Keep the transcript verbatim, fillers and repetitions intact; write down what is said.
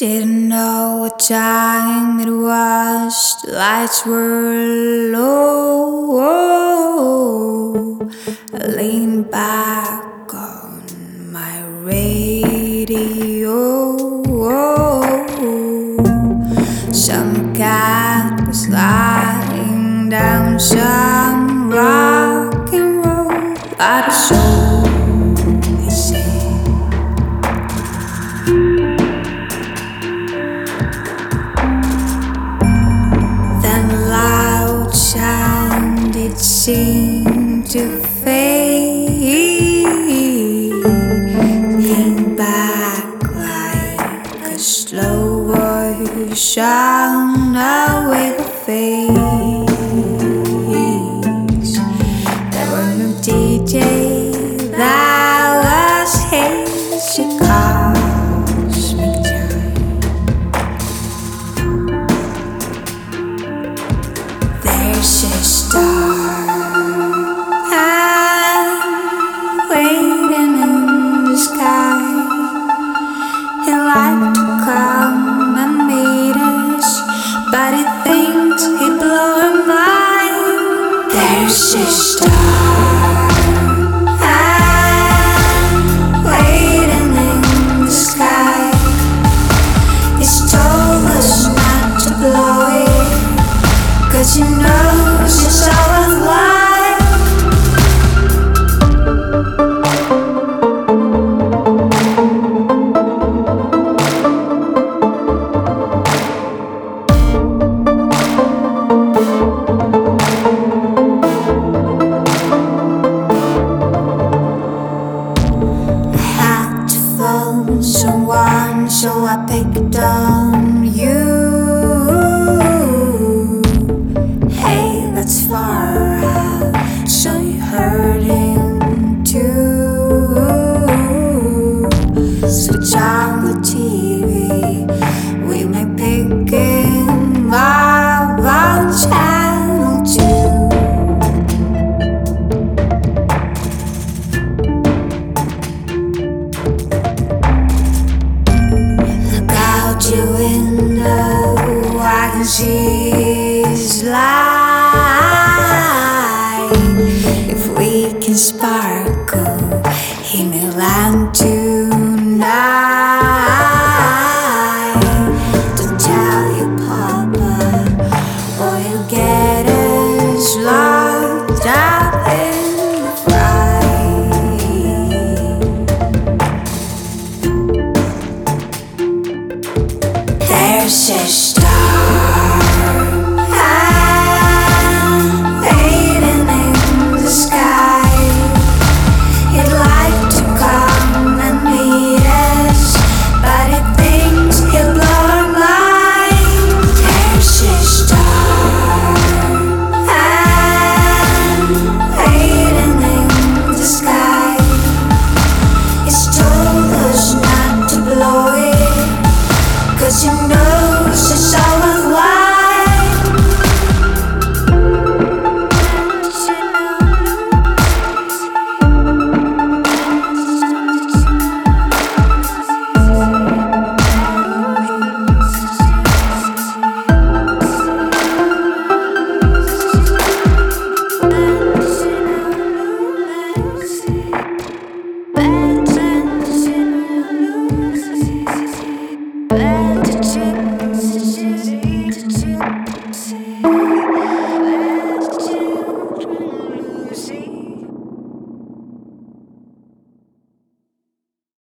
Didn't know what time it was, the lights were low. I leaned back on my radio. Some cat was lying down some rock and roll. Out of soul, they say. Then a loud sound, it seemed to fade. Came back like a slow voice, shone away the face. There were no D J, that was hazy cosmic time. There's a star waiting in the sky. He'd like to come and meet us, but he thinks he'd blow our mind. There's a star waiting in the sky. He's told us not to blow it, 'cause he knows it's our life. Someone, so I picked on you. Hey, that's far out, so you heard him too. Switch on the T V, we may pick him up on channel two. Your window, I can see his light. If we can sparkle, he may land tonight. Don't tell your papa, or he'll get us locked up in the fright. There's a star